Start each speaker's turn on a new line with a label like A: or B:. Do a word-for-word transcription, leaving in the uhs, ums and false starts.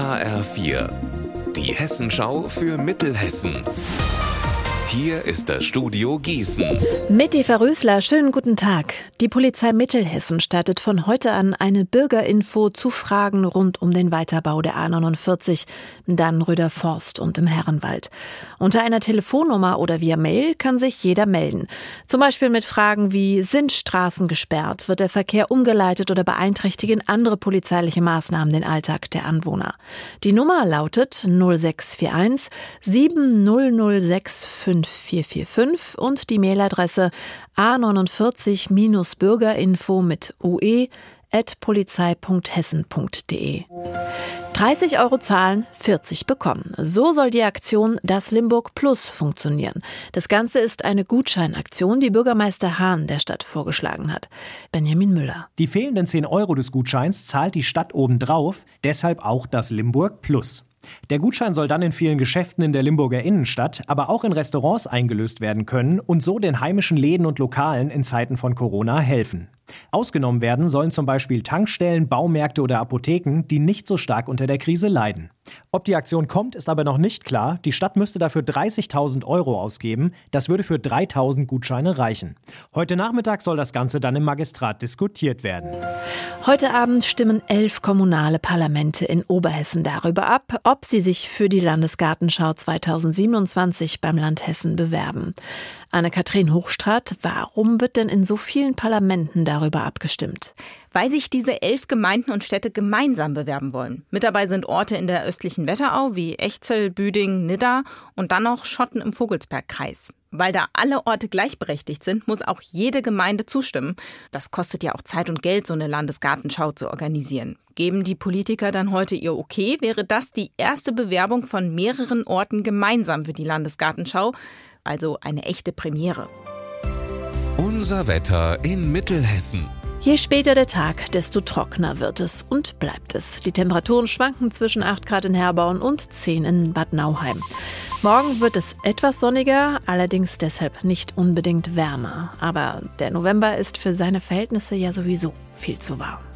A: H R vier, die Hessenschau für Mittelhessen. Hier ist das Studio Gießen.
B: Mit Eva Rösler, schönen guten Tag. Die Polizei Mittelhessen startet von heute an eine Bürgerinfo zu Fragen rund um den Weiterbau der A neunundvierzig, Dannenröder Forst und im Herrenwald. Unter einer Telefonnummer oder via Mail kann sich jeder melden. Zum Beispiel mit Fragen wie: Sind Straßen gesperrt? Wird der Verkehr umgeleitet oder beeinträchtigen andere polizeiliche Maßnahmen den Alltag der Anwohner? Die Nummer lautet null sechs vier eins sieben null null sechs fünf vier vier fünf und die Mailadresse a neunundvierzig Bürgerinfo mit ue at polizei punkt hessen punkt de. dreißig Euro zahlen, vierzig bekommen. So soll die Aktion Das Limburg Plus funktionieren. Das Ganze ist eine Gutscheinaktion, die Bürgermeister Hahn der Stadt vorgeschlagen hat. Benjamin Müller.
C: Die fehlenden zehn Euro des Gutscheins zahlt die Stadt obendrauf, deshalb auch das Limburg Plus. Der Gutschein soll dann in vielen Geschäften in der Limburger Innenstadt, aber auch in Restaurants eingelöst werden können und so den heimischen Läden und Lokalen in Zeiten von Corona helfen. Ausgenommen werden sollen zum Beispiel Tankstellen, Baumärkte oder Apotheken, die nicht so stark unter der Krise leiden. Ob die Aktion kommt, ist aber noch nicht klar. Die Stadt müsste dafür dreißigtausend Euro ausgeben. Das würde für dreitausend Gutscheine reichen. Heute Nachmittag soll das Ganze dann im Magistrat diskutiert werden.
B: Heute Abend stimmen elf kommunale Parlamente in Oberhessen darüber ab, ob sie sich für die Landesgartenschau zweitausendsiebenundzwanzig beim Land Hessen bewerben. Anne-Kathrin Hochstraat, warum wird denn in so vielen Parlamenten darüber abgestimmt?
D: Weil sich diese elf Gemeinden und Städte gemeinsam bewerben wollen. Mit dabei sind Orte in der östlichen Wetterau wie Echzell, Büding, Nidda und dann noch Schotten im Vogelsbergkreis. Weil da alle Orte gleichberechtigt sind, muss auch jede Gemeinde zustimmen. Das kostet ja auch Zeit und Geld, so eine Landesgartenschau zu organisieren. Geben die Politiker dann heute ihr Okay, wäre das die erste Bewerbung von mehreren Orten gemeinsam für die Landesgartenschau. Also eine echte Premiere.
A: Unser Wetter in Mittelhessen.
B: Je später der Tag, desto trockener wird es und bleibt es. Die Temperaturen schwanken zwischen acht Grad in Herborn und zehn in Bad Nauheim. Morgen wird es etwas sonniger, allerdings deshalb nicht unbedingt wärmer. Aber der November ist für seine Verhältnisse ja sowieso viel zu warm.